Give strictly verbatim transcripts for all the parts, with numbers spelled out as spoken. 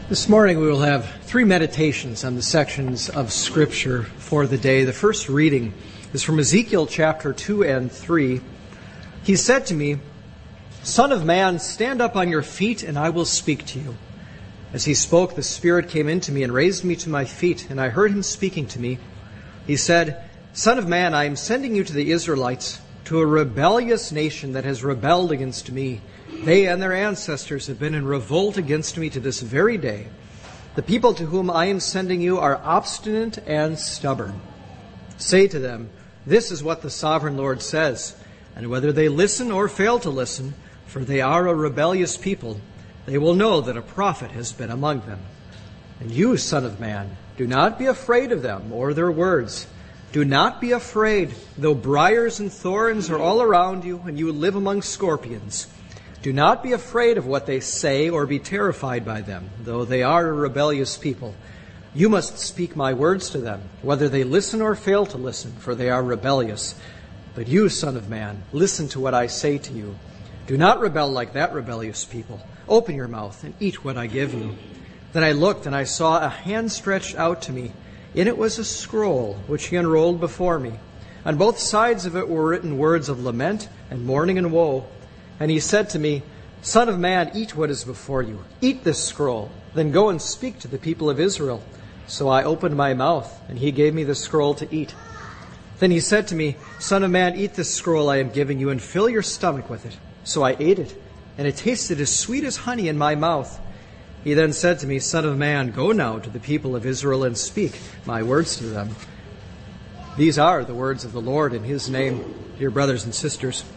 This morning we will have three meditations on the sections of Scripture for the day. The first reading is from Ezekiel chapter two and three. He said to me, "Son of man, stand up on your feet and I will speak to you." As he spoke, the Spirit came into me and raised me to my feet, and I heard him speaking to me. He said, "Son of man, I am sending you to the Israelites, to a rebellious nation that has rebelled against me. They and their ancestors have been in revolt against me to this very day. The people to whom I am sending you are obstinate and stubborn. Say to them, this is what the sovereign Lord says, and whether they listen or fail to listen, for they are a rebellious people, they will know that a prophet has been among them. And you, son of man, do not be afraid of them or their words. Do not be afraid, though briars and thorns are all around you, and you live among scorpions. Do not be afraid of what they say or be terrified by them, though they are a rebellious people. You must speak my words to them, whether they listen or fail to listen, for they are rebellious. But you, son of man, listen to what I say to you. Do not rebel like that rebellious people. Open your mouth and eat what I give you." Then I looked, and I saw a hand stretched out to me. In it was a scroll, which he unrolled before me. On both sides of it were written words of lament and mourning and woe. And he said to me, "Son of man, eat what is before you. Eat this scroll. Then go and speak to the people of Israel." So I opened my mouth, and he gave me the scroll to eat. Then he said to me, "Son of man, eat this scroll I am giving you, and fill your stomach with it." So I ate it, and it tasted as sweet as honey in my mouth. He then said to me, "Son of man, go now to the people of Israel and speak my words to them." These are the words of the Lord in his name, dear brothers and sisters.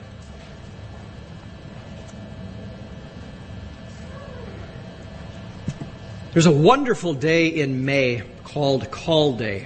There's a wonderful day in May called Call Day.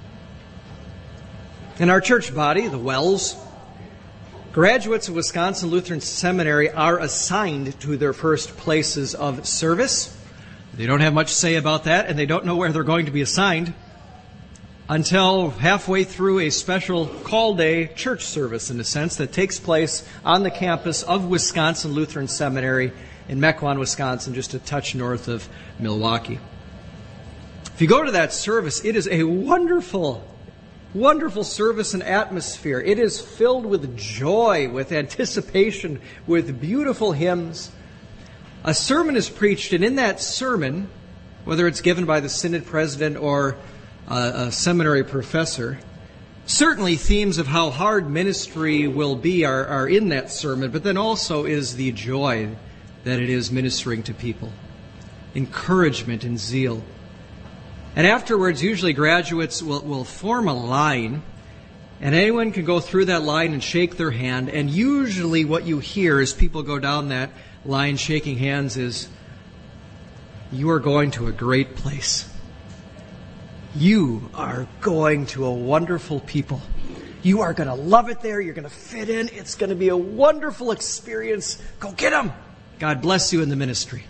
In our church body, the Wells, graduates of Wisconsin Lutheran Seminary are assigned to their first places of service. They don't have much to say about that, and they don't know where they're going to be assigned until halfway through a special Call Day church service, in a sense, that takes place on the campus of Wisconsin Lutheran Seminary in Mequon, Wisconsin, just a touch north of Milwaukee. If you go to that service, it is a wonderful, wonderful service and atmosphere. It is filled with joy, with anticipation, with beautiful hymns. A sermon is preached, and in that sermon, whether it's given by the synod president or a, a seminary professor, certainly themes of how hard ministry will be are, are in that sermon, but then also is the joy that it is ministering to people, encouragement and zeal. And afterwards, usually graduates will, will form a line, and anyone can go through that line and shake their hand, and usually what you hear as people go down that line shaking hands is, "You are going to a great place. You are going to a wonderful people. You are going to love it there. You're going to fit in. It's going to be a wonderful experience. Go get them. God bless you in the ministry."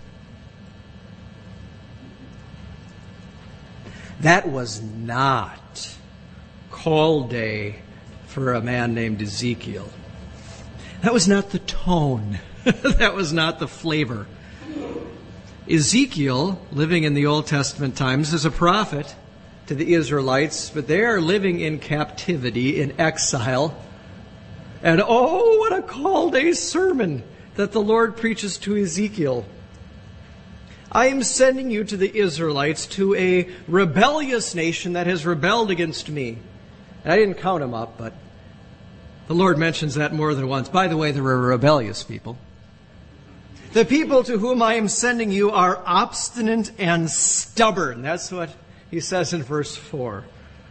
That was not Call Day for a man named Ezekiel. That was not the tone. That was not the flavor. Ezekiel, living in the Old Testament times, is a prophet to the Israelites, but they are living in captivity, in exile. And oh, what a Call Day sermon that the Lord preaches to Ezekiel. "I am sending you to the Israelites, to a rebellious nation that has rebelled against me." And I didn't count them up, but the Lord mentions that more than once. By the way, they're a rebellious people. "The people to whom I am sending you are obstinate and stubborn." That's what he says in verse four.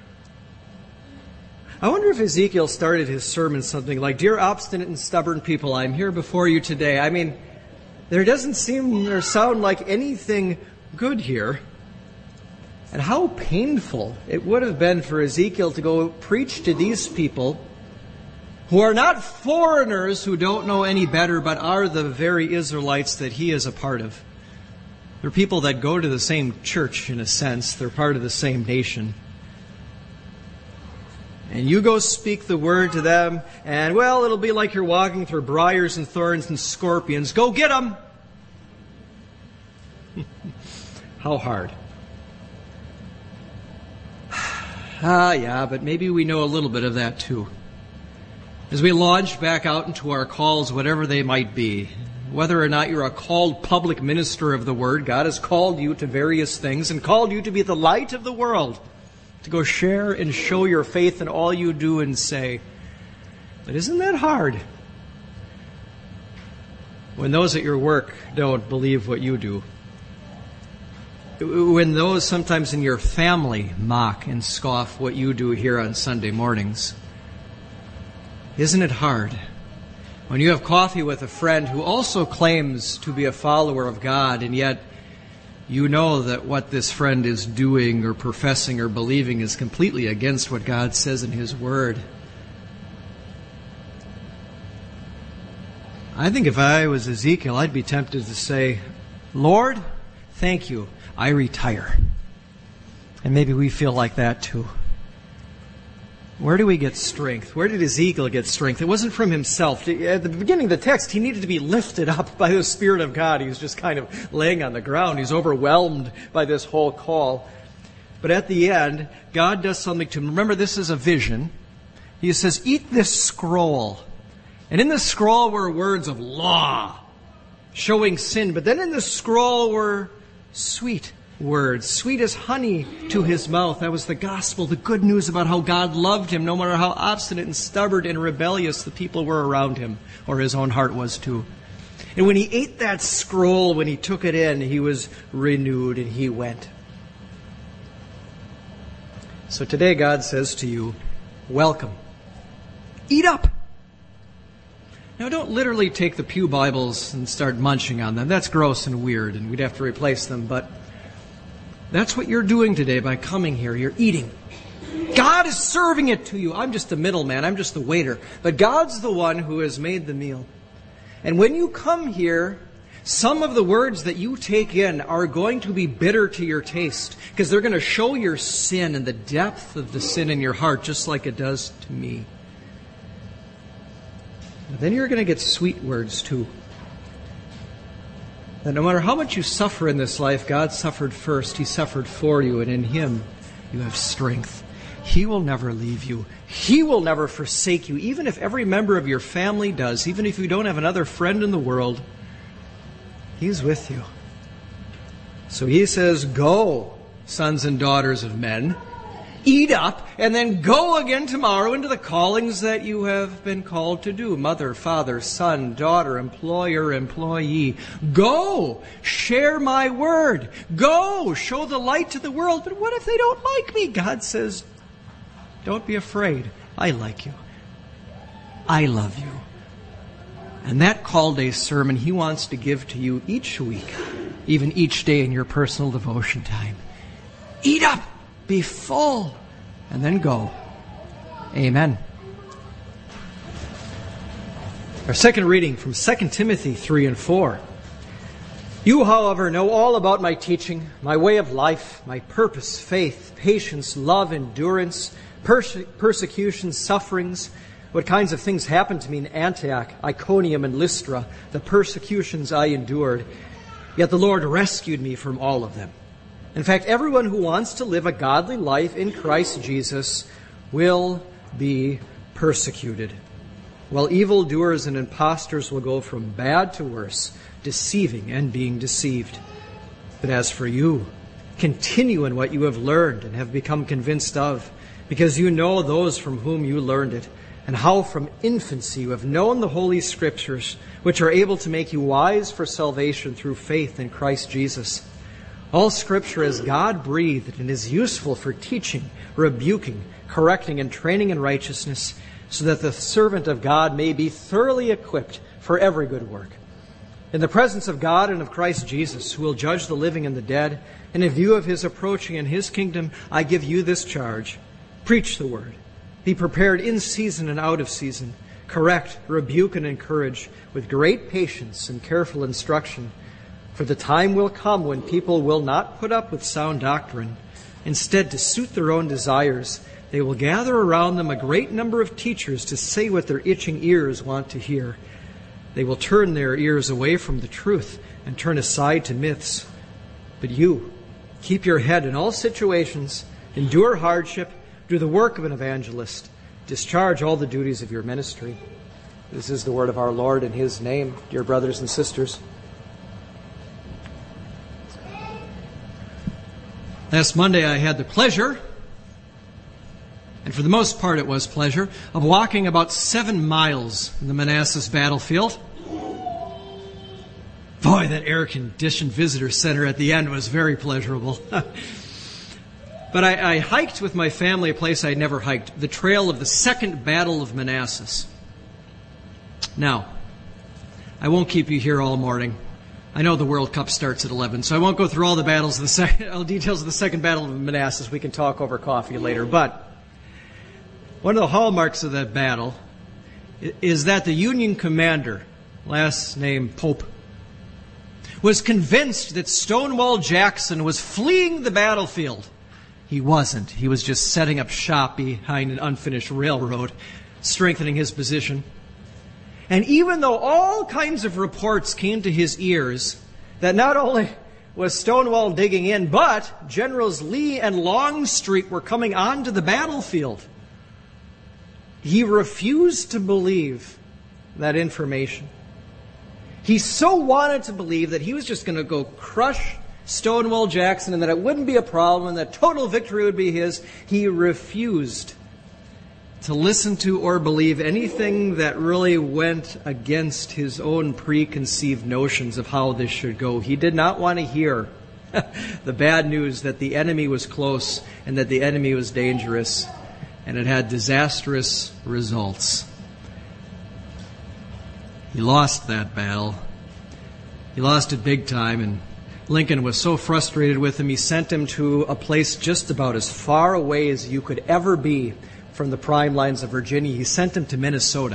I wonder if Ezekiel started his sermon something like, "Dear obstinate and stubborn people, I'm here before you today." I mean, there doesn't seem or sound like anything good here. And how painful it would have been for Ezekiel to go preach to these people who are not foreigners who don't know any better, but are the very Israelites that he is a part of. They're people that go to the same church, in a sense. They're part of the same nation. And you go speak the word to them, and, well, it'll be like you're walking through briars and thorns and scorpions. Go get them! How hard? Ah, yeah, but maybe we know a little bit of that too. As we launch back out into our calls, whatever they might be, whether or not you're a called public minister of the Word, God has called you to various things and called you to be the light of the world, to go share and show your faith in all you do and say. But isn't that hard? When those at your work don't believe what you do. When those sometimes in your family mock and scoff what you do here on Sunday mornings. Isn't it hard? When you have coffee with a friend who also claims to be a follower of God, and yet you know that what this friend is doing or professing or believing is completely against what God says in His Word. I think if I was Ezekiel, I'd be tempted to say, Lord, thank you, I retire. And maybe we feel like that too. Where do we get strength? Where did Ezekiel get strength? It wasn't from himself. At the beginning of the text, he needed to be lifted up by the Spirit of God. He was just kind of laying on the ground. He's overwhelmed by this whole call. But at the end, God does something to him. Remember, this is a vision. He says, eat this scroll. And in the scroll were words of law, showing sin. But then in the scroll were sweet words, sweet as honey to his mouth. That was the gospel, the good news about how God loved him, no matter how obstinate and stubborn and rebellious the people were around him, or his own heart was too. And when he ate that scroll, when he took it in, he was renewed and he went. So today God says to you, welcome. Eat up. Now don't literally take the pew Bibles and start munching on them. That's gross and weird and we'd have to replace them, but that's what you're doing today by coming here. You're eating. God is serving it to you. I'm just the middleman. I'm just the waiter. But God's the one who has made the meal. And when you come here, some of the words that you take in are going to be bitter to your taste because they're going to show your sin and the depth of the sin in your heart, just like it does to me. But then you're going to get sweet words too. That no matter how much you suffer in this life, God suffered first. He suffered for you, and in Him you have strength. He will never leave you. He will never forsake you, even if every member of your family does, even if you don't have another friend in the world. He's with you. So He says, go, sons and daughters of men. Eat up, and then go again tomorrow into the callings that you have been called to do. Mother, father, son, daughter, employer, employee. Go! Share my word. Go! Show the light to the world. But what if they don't like me? God says, don't be afraid. I like you. I love you. And that call day sermon He wants to give to you each week, even each day in your personal devotion time. Eat up! Be full, and then go. Amen. Our second reading from Second Timothy three and four. You, however, know all about my teaching, my way of life, my purpose, faith, patience, love, endurance, perse- persecution, sufferings, what kinds of things happened to me in Antioch, Iconium, and Lystra, the persecutions I endured. Yet the Lord rescued me from all of them. In fact, everyone who wants to live a godly life in Christ Jesus will be persecuted, while evildoers and impostors will go from bad to worse, deceiving and being deceived. But as for you, continue in what you have learned and have become convinced of, because you know those from whom you learned it, and how from infancy you have known the Holy Scriptures, which are able to make you wise for salvation through faith in Christ Jesus. All Scripture is God-breathed and is useful for teaching, rebuking, correcting, and training in righteousness, so that the servant of God may be thoroughly equipped for every good work. In the presence of God and of Christ Jesus, who will judge the living and the dead, and in view of His approaching in His kingdom, I give you this charge. Preach the word. Be prepared in season and out of season. Correct, rebuke, and encourage with great patience and careful instruction. For the time will come when people will not put up with sound doctrine. Instead, to suit their own desires, they will gather around them a great number of teachers to say what their itching ears want to hear. They will turn their ears away from the truth and turn aside to myths. But you, keep your head in all situations, endure hardship, do the work of an evangelist, discharge all the duties of your ministry. This is the word of our Lord in His name, dear brothers and sisters. Last Monday I had the pleasure, and for the most part it was pleasure, of walking about seven miles in the Manassas battlefield. Boy, that air-conditioned visitor center at the end was very pleasurable. But I, I hiked with my family a place I'd never hiked, the trail of the Second Battle of Manassas. Now, I won't keep you here all morning. I know the World Cup starts at eleven, so I won't go through all the battles of the sec- all details of the Second Battle of Manassas. We can talk over coffee later. But one of the hallmarks of that battle is that the Union commander, last name Pope, was convinced that Stonewall Jackson was fleeing the battlefield. He wasn't. He was just setting up shop behind an unfinished railroad, strengthening his position. And even though all kinds of reports came to his ears that not only was Stonewall digging in, but Generals Lee and Longstreet were coming onto the battlefield, he refused to believe that information. He so wanted to believe that he was just going to go crush Stonewall Jackson and that it wouldn't be a problem and that total victory would be his. He refused to listen to or believe anything that really went against his own preconceived notions of how this should go. He did not want to hear the bad news that the enemy was close and that the enemy was dangerous, and it had disastrous results. He lost that battle. He lost it big time, and Lincoln was so frustrated with him, he sent him to a place just about as far away as you could ever be from the prime lines of Virginia. He sent him to Minnesota,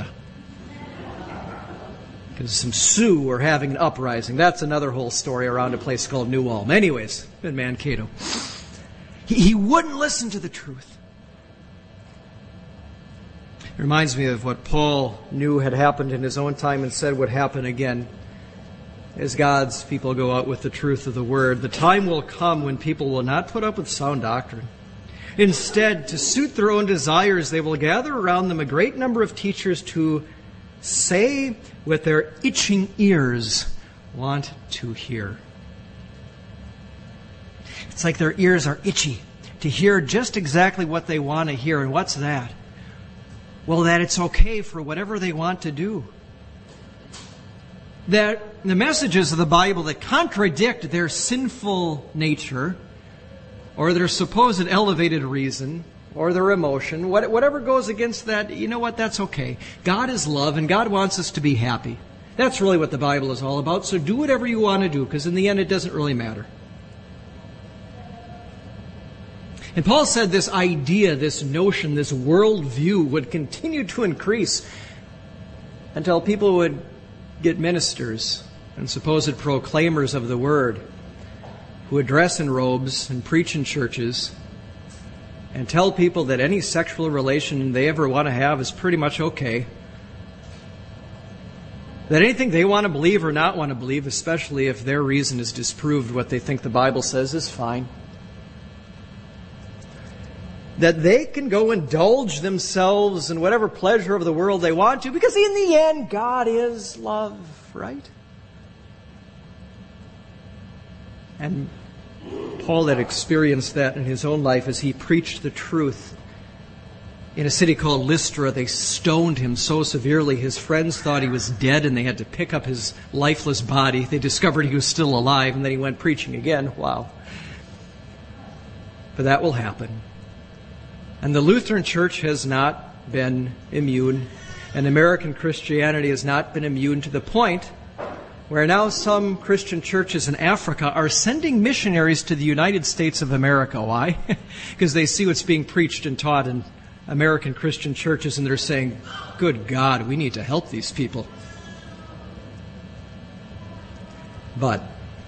because some Sioux were having an uprising. That's another whole story around a place called New Ulm. Anyways, in Mankato. He, he wouldn't listen to the truth. It reminds me of what Paul knew had happened in his own time and said would happen again as God's people go out with the truth of the Word. The time will come when people will not put up with sound doctrine. Instead, to suit their own desires, they will gather around them a great number of teachers to say what their itching ears want to hear. It's like their ears are itchy to hear just exactly what they want to hear. And what's that? Well, that it's okay for whatever they want to do. That the messages of the Bible that contradict their sinful nature or their supposed elevated reason or their emotion, whatever goes against that, you know what, that's okay. God is love and God wants us to be happy. That's really what the Bible is all about. So do whatever you want to do, because in the end it doesn't really matter. And Paul said this idea, this notion, this worldview would continue to increase until people would get ministers and supposed proclaimers of the Word who would dress in robes and preach in churches and tell people that any sexual relation they ever want to have is pretty much okay. That anything they want to believe or not want to believe, especially if their reason is disproved what they think the Bible says, is fine. That they can go indulge themselves in whatever pleasure of the world they want to, because in the end, God is love, right? And Paul had experienced that in his own life as he preached the truth. In a city called Lystra, they stoned him so severely his friends thought he was dead and they had to pick up his lifeless body. They discovered he was still alive, and then he went preaching again. Wow. But that will happen. And the Lutheran Church has not been immune, and American Christianity has not been immune, to the point where now some Christian churches in Africa are sending missionaries to the United States of America. Why? Because they see what's being preached and taught in American Christian churches, and they're saying, good God, we need to help these people. But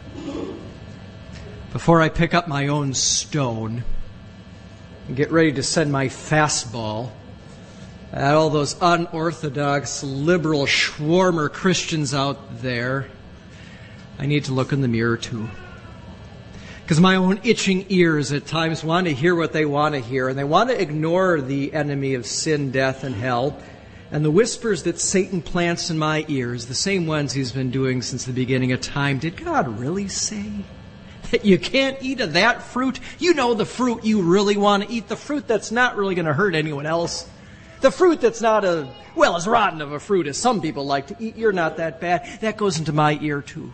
before I pick up my own stone and get ready to send my fastball at all those unorthodox, liberal, Schwarmer Christians out there, I need to look in the mirror too. Because my own itching ears at times want to hear what they want to hear, and they want to ignore the enemy of sin, death, and hell, and the whispers that Satan plants in my ears, the same ones he's been doing since the beginning of time. Did God really say that you can't eat of that fruit? You know the fruit you really want to eat, the fruit that's not really going to hurt anyone else. The fruit that's not a, well, as rotten of a fruit as some people like to eat. You're not that bad. That goes into my ear too.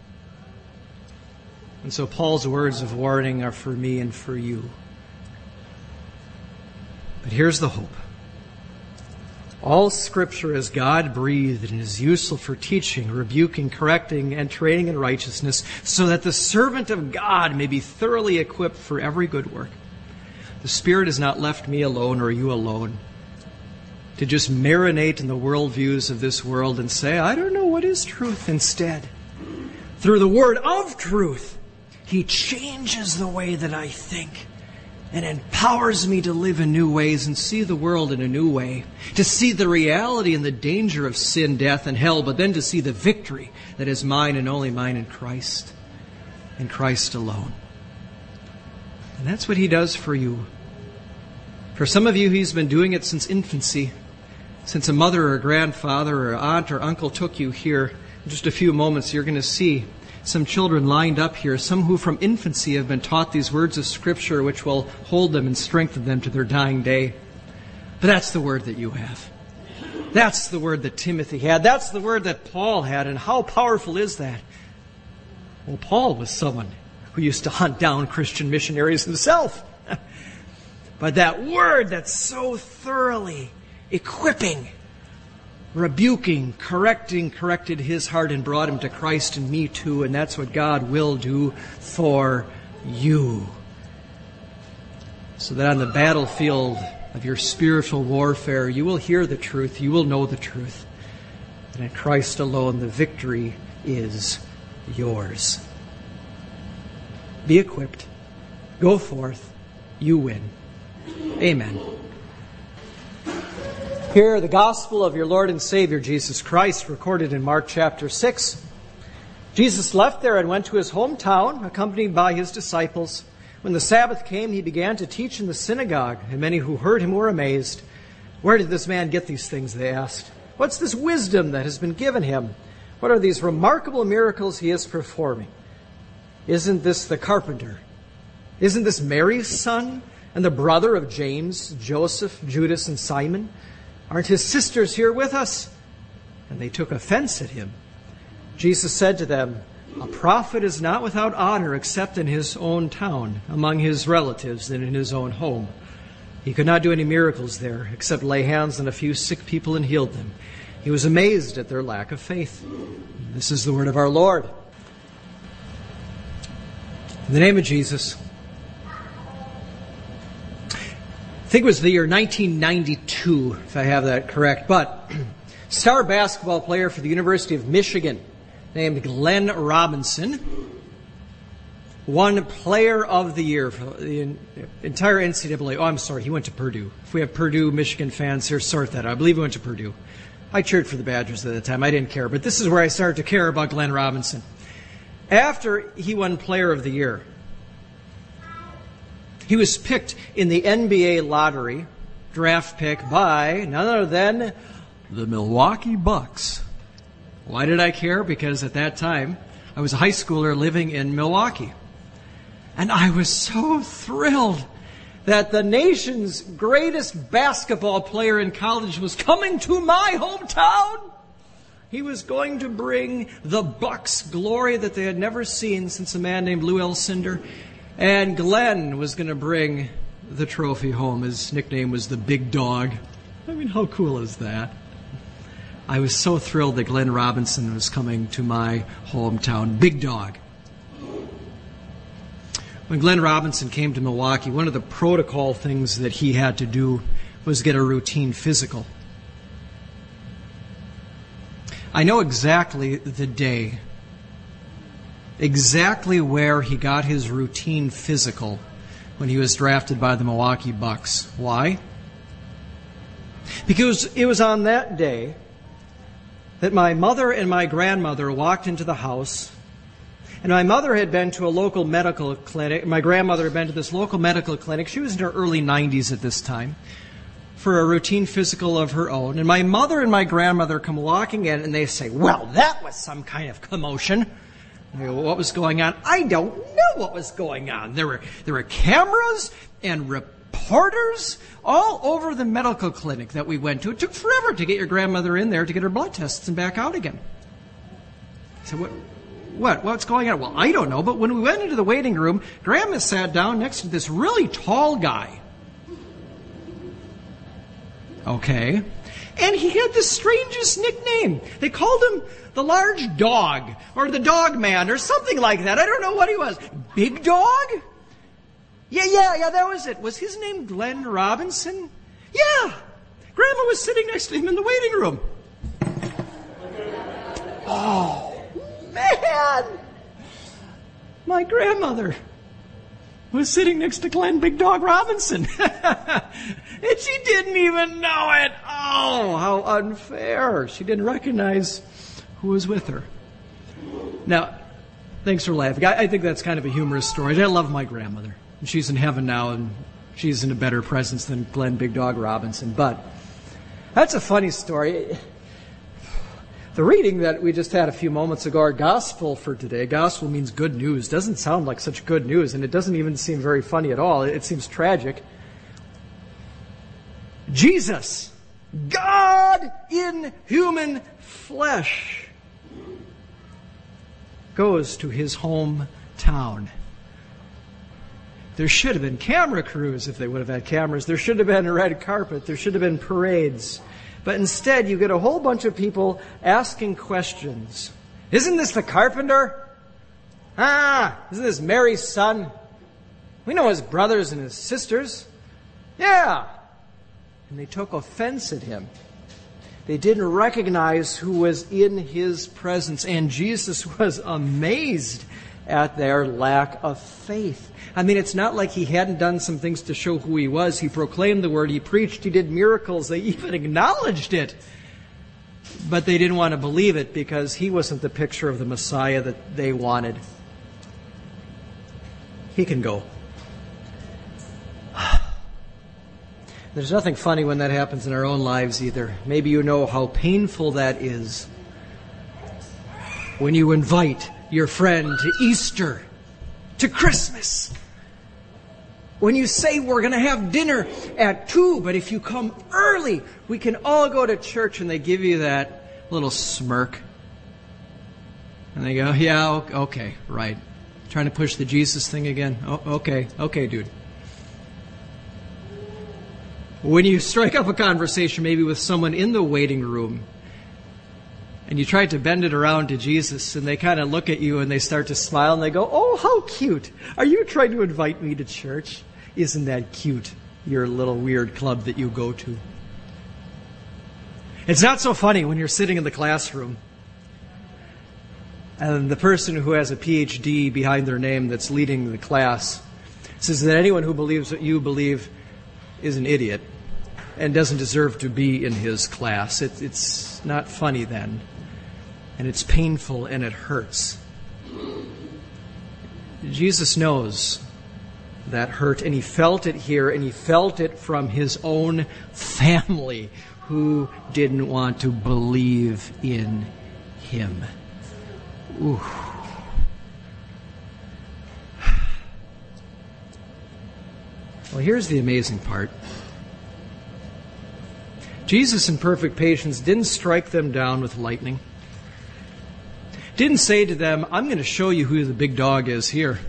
And so Paul's words of warning are for me and for you. But here's the hope. All Scripture is God-breathed and is useful for teaching, rebuking, correcting, and training in righteousness, so that the servant of God may be thoroughly equipped for every good work. The Spirit has not left me alone or you alone to just marinate in the worldviews of this world and say, I don't know what is truth. Instead, through the word of truth, He changes the way that I think and empowers me to live in new ways and see the world in a new way, to see the reality and the danger of sin, death, and hell, but then to see the victory that is mine and only mine in Christ, in Christ alone. And that's what He does for you. For some of you, He's been doing it since infancy, since a mother or a grandfather or aunt or uncle took you here. In just a few moments, you're going to see some children lined up here, some who from infancy have been taught these words of Scripture which will hold them and strengthen them to their dying day. But that's the word that you have. That's the word that Timothy had. That's the word that Paul had. And how powerful is that? Well, Paul was someone who used to hunt down Christian missionaries himself. But that word that's so thoroughly equipping, rebuking, correcting, corrected his heart and brought him to Christ and me too. And that's what God will do for you. So that on the battlefield of your spiritual warfare, you will hear the truth, you will know the truth. And in Christ alone, the victory is yours. Be equipped. Go forth. You win. Amen. Hear the gospel of your Lord and Savior, Jesus Christ, recorded in Mark chapter six. Jesus left there and went to his hometown, accompanied by his disciples. When the Sabbath came, he began to teach in the synagogue, and many who heard him were amazed. Where did this man get these things, they asked. What's this wisdom that has been given him? What are these remarkable miracles he is performing? Isn't this the carpenter? Isn't this Mary's son and the brother of James, Joseph, Judas, and Simon? Aren't his sisters here with us? And they took offense at him. Jesus said to them, a prophet is not without honor except in his own town, among his relatives, and in his own home. He could not do any miracles there, except lay hands on a few sick people and healed them. He was amazed at their lack of faith. This is the word of our Lord. In the name of Jesus. I think it was the year nineteen ninety-two, if I have that correct. But star basketball player for the University of Michigan named Glenn Robinson won Player of the Year for the entire N C double A. Oh, I'm sorry, he went to Purdue. If we have Purdue Michigan fans here, sort that out. I believe he went to Purdue. I cheered for the Badgers at the time. I didn't care. But this is where I started to care about Glenn Robinson. After he won Player of the Year, he was picked in the N B A lottery, draft pick, by none other than the Milwaukee Bucks. Why did I care? Because at that time, I was a high schooler living in Milwaukee. And I was so thrilled that the nation's greatest basketball player in college was coming to my hometown. He was going to bring the Bucks glory that they had never seen since a man named Lou Alcindor. And Glenn was going to bring the trophy home. His nickname was the Big Dog. I mean, how cool is that? I was so thrilled that Glenn Robinson was coming to my hometown. Big Dog. When Glenn Robinson came to Milwaukee, one of the protocol things that he had to do was get a routine physical. I know exactly the day, exactly where he got his routine physical when he was drafted by the Milwaukee Bucks. Why? Because it was on that day that my mother and my grandmother walked into the house And my mother had been to a local medical clinic. My grandmother had been to this local medical clinic. She was in her early nineties at this time for a routine physical of her own. And my mother and my grandmother come walking in and they say, well, that was some kind of commotion. I go, what was going on? I don't know what was going on. There were, there were cameras and reporters all over the medical clinic that we went to. It took forever to get your grandmother in there to get her blood tests and back out again. I said, what? What? What's going on? Well, I don't know, but when we went into the waiting room, Grandma sat down next to this really tall guy. Okay. And he had the strangest nickname. They called him the Large Dog, or the Dog Man, or something like that. I don't know what he was. Big Dog? Yeah, yeah, yeah, that was it. Was his name Glenn Robinson? Yeah. Grandma was sitting next to him in the waiting room. Oh. Man, my grandmother was sitting next to Glenn Big Dog Robinson. And she didn't even know it. Oh, how unfair. She didn't recognize who was with her. Now, thanks for laughing. I, I think that's kind of a humorous story. I love my grandmother. She's in heaven now, and she's in a better presence than Glenn Big Dog Robinson. But that's a funny story. The reading that we just had a few moments ago, our gospel for today, gospel means good news, doesn't sound like such good news, and it doesn't even seem very funny at all. It seems tragic. Jesus, God in human flesh, goes to his hometown. There should have been camera crews if they would have had cameras. There should have been a red carpet. There should have been parades. But instead, you get a whole bunch of people asking questions. Isn't this the carpenter? Ah, isn't this Mary's son? We know his brothers and his sisters. Yeah. And they took offense at him. They didn't recognize who was in his presence. And Jesus was amazed at their lack of faith. I mean, it's not like he hadn't done some things to show who he was. He proclaimed the word. He preached. He did miracles. They even acknowledged it. But they didn't want to believe it because he wasn't the picture of the Messiah that they wanted. He can go. There's nothing funny when that happens in our own lives either. Maybe you know how painful that is. When you invite your friend to Easter, to Christmas. When you say we're going to have dinner at two, but if you come early, we can all go to church, and they give you that little smirk. And they go, yeah, okay, right. Trying to push the Jesus thing again? Oh, okay, okay, dude. When you strike up a conversation maybe with someone in the waiting room, and you try to bend it around to Jesus, and they kind of look at you and they start to smile and they go, oh, how cute. Are you trying to invite me to church? Isn't that cute, your little weird club that you go to? It's not so funny when you're sitting in the classroom and the person who has a P H D behind their name that's leading the class says that anyone who believes what you believe is an idiot and doesn't deserve to be in his class. It, it's not funny then. And it's painful and it hurts. Jesus knows that hurt, and he felt it here, and he felt it from his own family who didn't want to believe in him. Ooh. Well, here's the amazing part. Jesus, in perfect patience, didn't strike them down with lightning. Didn't say to them, I'm going to show you who the big dog is here.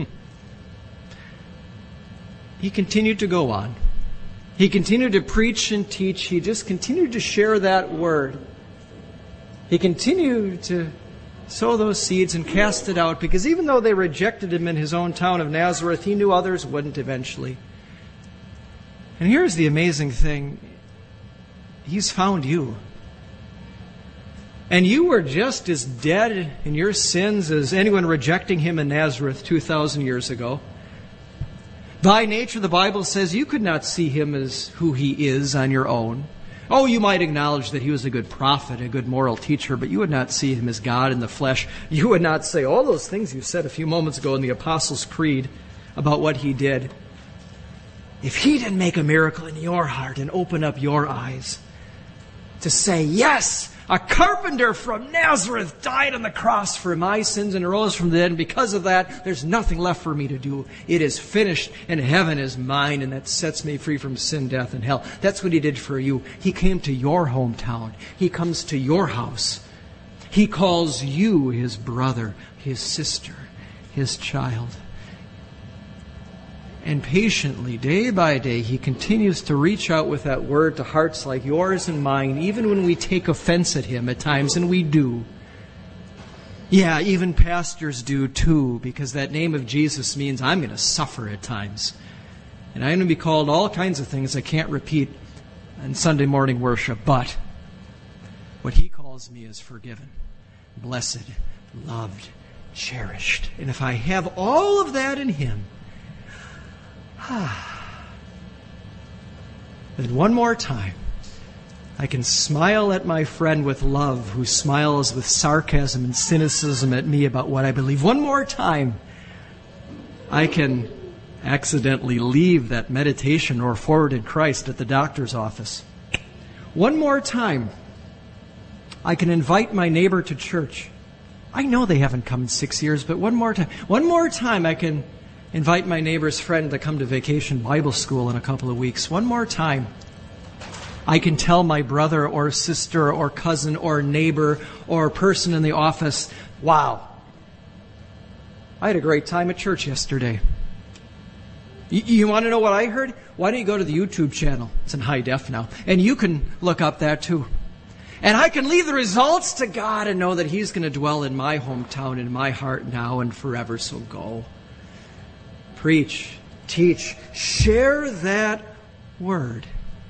He continued to go on. He continued to preach and teach. He just continued to share that word. He continued to sow those seeds and cast it out, because even though they rejected him in his own town of Nazareth, he knew others wouldn't eventually. And here's the amazing thing. He's found you. And you were just as dead in your sins as anyone rejecting him in Nazareth two thousand years ago. By nature, the Bible says you could not see him as who he is on your own. Oh, you might acknowledge that he was a good prophet, a good moral teacher, but you would not see him as God in the flesh. You would not say all those things you said a few moments ago in the Apostles' Creed about what he did. If he didn't make a miracle in your heart and open up your eyes to say, yes, a carpenter from Nazareth died on the cross for my sins and rose from the dead, and because of that, there's nothing left for me to do. It is finished, and heaven is mine, and that sets me free from sin, death, and hell. That's what he did for you. He came to your hometown. He comes to your house. He calls you his brother, his sister, his child. And patiently, day by day, he continues to reach out with that word to hearts like yours and mine, even when we take offense at him at times, and we do. Yeah, even pastors do too, because that name of Jesus means I'm going to suffer at times. And I'm going to be called all kinds of things I can't repeat in Sunday morning worship, but what he calls me is forgiven, blessed, loved, cherished. And if I have all of that in him, then one more time, I can smile at my friend with love who smiles with sarcasm and cynicism at me about what I believe. One more time, I can accidentally leave that meditation or forward in Christ at the doctor's office. One more time, I can invite my neighbor to church. I know they haven't come in six years, but one more time. One more time, I can invite my neighbor's friend to come to Vacation Bible School in a couple of weeks. One more time, I can tell my brother or sister or cousin or neighbor or person in the office, wow, I had a great time at church yesterday. You, you want to know what I heard? Why don't you go to the YouTube channel? It's in high def now. And you can look up that too. And I can leave the results to God and know that he's going to dwell in my hometown, in my heart now and forever. So go. Preach, teach, share that word.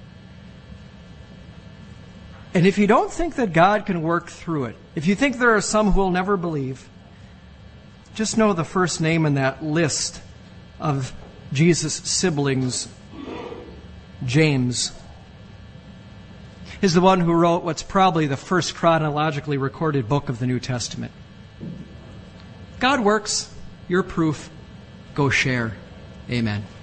And if you don't think that God can work through it, if you think there are some who will never believe, just know the first name in that list of Jesus' siblings, James, is the one who wrote what's probably the first chronologically recorded book of the New Testament. God works. You're proof. Go share. Amen.